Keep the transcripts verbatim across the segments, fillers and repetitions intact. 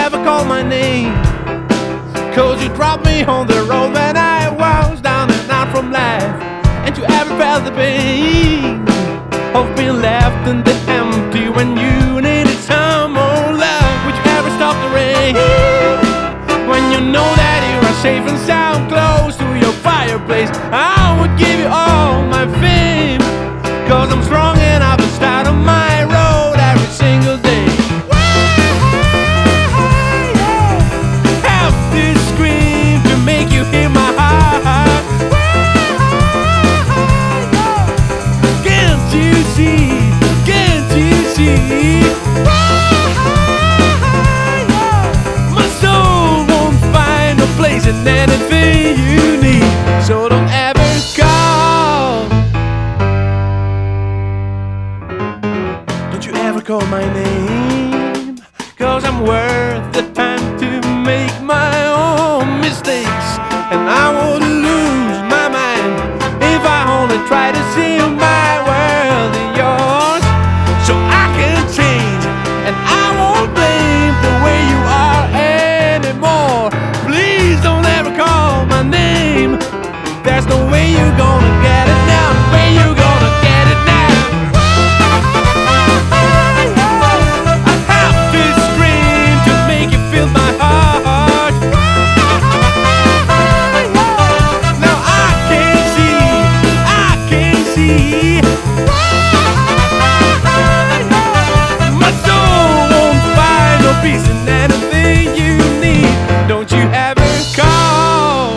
ever call my name? Cause you dropped me on the road when I was down and out from life. And you ever felt the pain of being left in the empty when you needed some more love? Would you ever stop the rain when you know that you are safe and sound close to your fireplace? I would give you all my fame, cause I'm strong enough to start on my road every single day. Have this scream to make you hear my heart. Can't you see? Can't you see? My soul won't find a place in anything you need. So don't ever call. Don't you ever call my name, cause I'm worth the time to make my own mistakes. And I would lose my mind if I only try to see my world in yours. So I can change, and I won't blame the way you are anymore. Please don't ever call my name. There's no way you're gonna get it now. Way you gonna get it now. I have to scream to make you feel my heart. Now I can see, I can see. My soul won't find no peace in anything you need. Don't you ever call.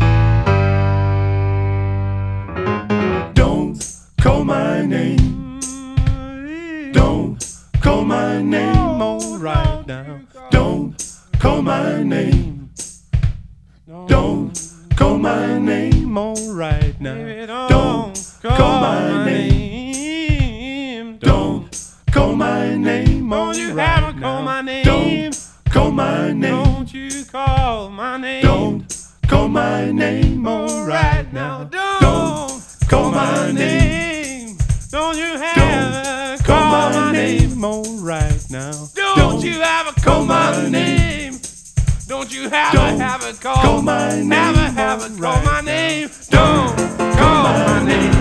Don't call my name. Don't call my name. All right now. Don't call my name. Don't call my name. All right now. Don't call my name. Don't call my name. Don't you ever call my name. Don't call my name. Don't you call my name. Don't call my name. All right now. Don't call my name. Don't you ever call my name. All right now. Don't you ever call my name. Don't you ever have a call my name. Never have a call my name. Don't call my name.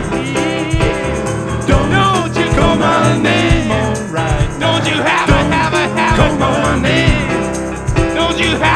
Don't you call my name. Don't you ever have a have a call my name. Don't you have